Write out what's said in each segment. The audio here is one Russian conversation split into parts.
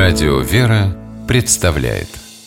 Радио «Вера» представляет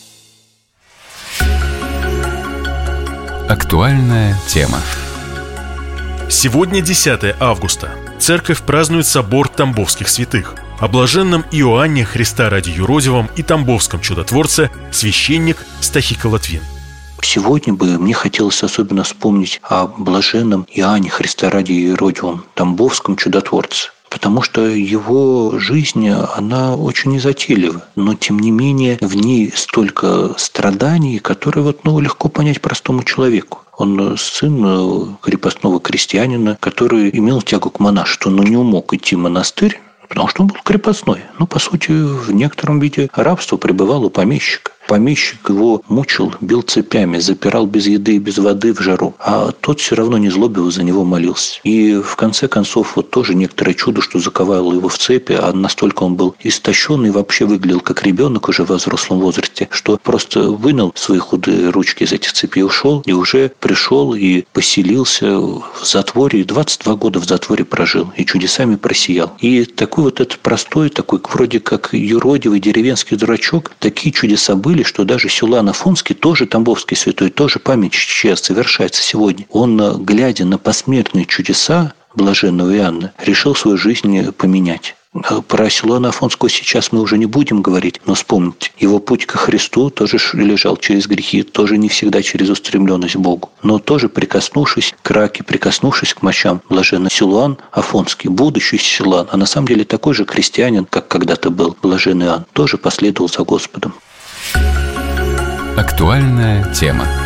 актуальная тема. Сегодня 10 августа. Церковь празднует собор Тамбовских святых. О блаженном Иоанне Христа ради юродивом и тамбовском чудотворце священник Стахика Латвин. Сегодня бы мне хотелось особенно вспомнить о блаженном Иоанне Христа ради юродивом, тамбовском чудотворце. Потому что его жизнь, она очень незатейлива, но тем не менее в ней столько страданий, которые легко понять простому человеку. Он сын крепостного крестьянина, который имел тягу к монашеству, но не мог идти в монастырь, потому что он был крепостной. По сути, в некотором виде рабства пребывал у помещика. Помещик его мучил, бил цепями, запирал без еды и без воды в жару, а тот все равно не злобил, за него молился. И в конце концов тоже некоторое чудо, что заковало его в цепи, а настолько он был истощен и вообще выглядел как ребенок уже во взрослом возрасте, что просто вынул свои худые ручки из этих цепей, ушел, и уже пришел и поселился в затворе, и 22 года в затворе прожил, и чудесами просиял. И такой этот простой, такой вроде как юродивый деревенский дурачок, такие чудеса были, что даже Силуан Афонский, тоже тамбовский святой, тоже память чья совершается сегодня. Он, глядя на посмертные чудеса блаженного Иоанна, решил свою жизнь поменять. Про Силуана Афонского сейчас мы уже не будем говорить, но вспомните, его путь ко Христу тоже лежал через грехи, тоже не всегда через устремленность к Богу, но тоже прикоснувшись к раке, прикоснувшись к мощам, блаженный Силуан Афонский, будущий Силуан, а на самом деле такой же крестьянин, как когда-то был блаженный Иоанн, тоже последовал за Господом. Актуальная тема.